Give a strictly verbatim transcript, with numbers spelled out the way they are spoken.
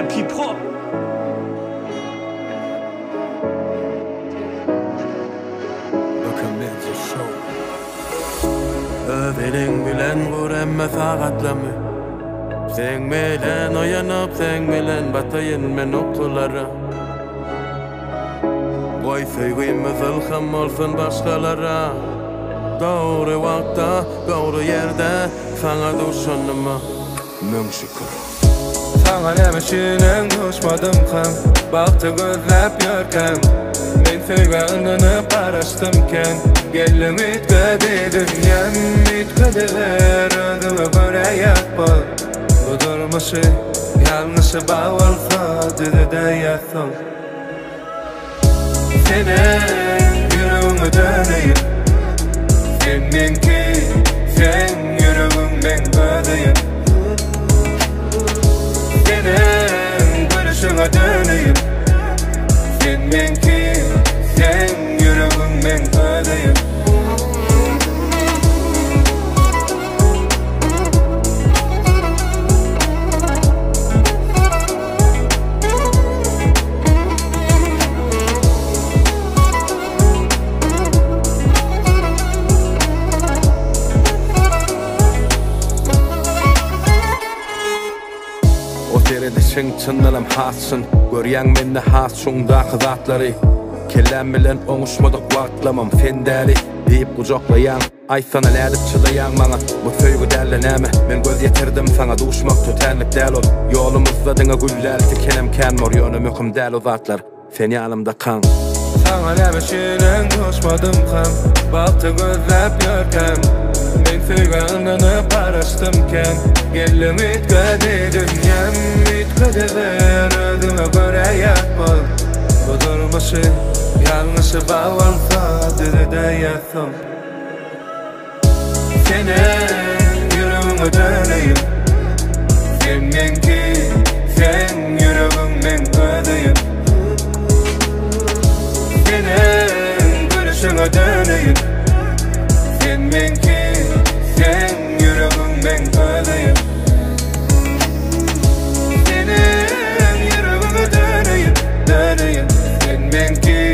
M P Pop. Överin bilen gur emme sağatlamy. Sen bilen oyanıp sen bilen batayın men oktulara. Goy söýgüýmiz ılham bolsun başgalara. Doğru wagtda, doğru yerde sana duşanyma. Müň şükür. Sana nämeşinem duşmadım ham, bagty gözläp ýörkem. Men söýgänini garaşdymken, geldim itge dünyam, itge der ödüme göre ýatpal. Bu durmuşy ýalňyşy bagwalsa dide ýatsam. Senin yüreğime döneyim, sen menki, sen yüreğimden ödeyim. Senin görüşüne döneyim, sen menki, sen yüreğimden ödeyim. Sen çınlanam hatsın, görýän mende has şuňdaky zatlary. Kelläm bilen oňuşmadyk wagtlamam fendäli diýip gujoklaýan, aýsana nädip çylaýan maňa. Bu söýgü dälle näme? Men göz ýetirdim sana duşmak tötenlik däl ol. Ýolumyzda diňe güllär tikenem kän mor ýöne möhüm däl o zatlar. Sen ýalymda kaň. Sana nämeşinem duşmadım ham, bagty gözläp ýörkem. Men söýgänini garaşdymken, geldim itge dünyam, itge der ödüme göre ýatpal. Bu durmuşy ýalňyşy bagwalsa dide ýatsam. Senin yüreğime döneyim, sen menki, sen yüreğimden ödeyim. Senin görüşüne döneyim, sen menki, sen yüreğimden ödeyim. Senin yüreğime döneyim, döneyim, sen menki,